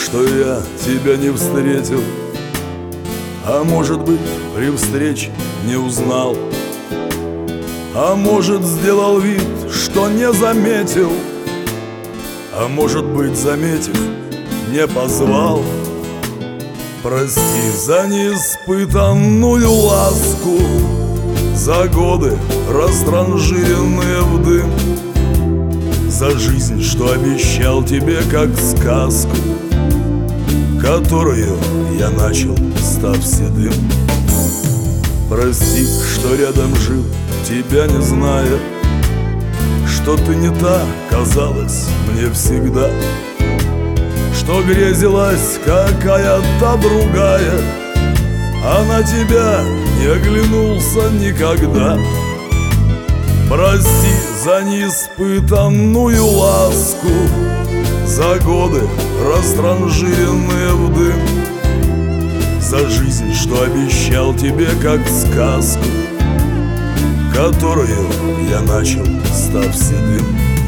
что я тебя не встретил, а может быть, при встрече не узнал, а может, сделал вид, что не заметил, а может быть, заметив, не позвал. Прости за неиспытанную ласку, за годы, растранжиренные в дым, за жизнь, что обещал тебе как сказку, которую я начал, став седым. Прости, что рядом жил, тебя не зная, что ты не та казалась мне всегда, что грезилась какая-то другая, а на тебя не оглянулся никогда. Прости за неиспытанную ласку, за годы, растранжиренные в дым, за жизнь, что обещал тебе как сказку, которую я начал, став седым.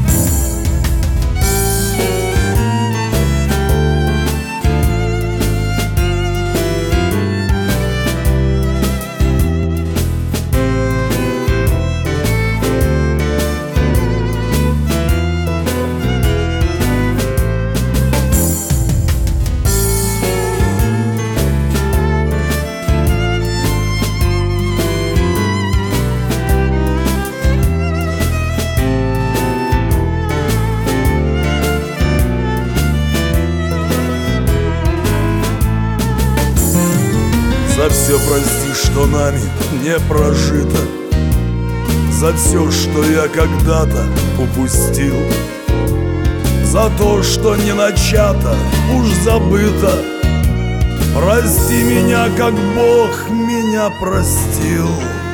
За все прости, что нами не прожито, за все, что я когда-то упустил, за то, что не начато, уж забыто. Прости меня, как Бог меня простил.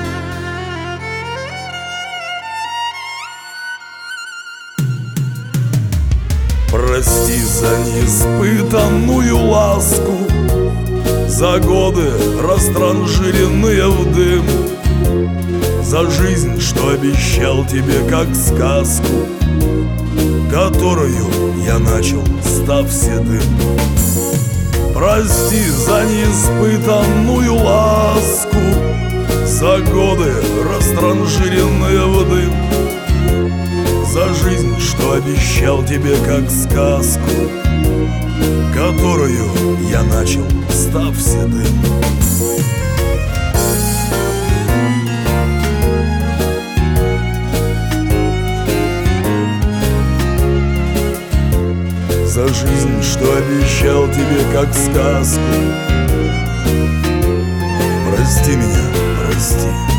Прости за неиспытанную ласку, за годы, растранжиренные в дым, за жизнь, что обещал тебе как сказку, которую я начал, став седым. Прости за неиспытанную ласку, за годы, растранжиренные в дым, за жизнь, что обещал тебе как сказку, которую я начал, став седым. За жизнь, что обещал тебе как сказку. Прости меня, прости.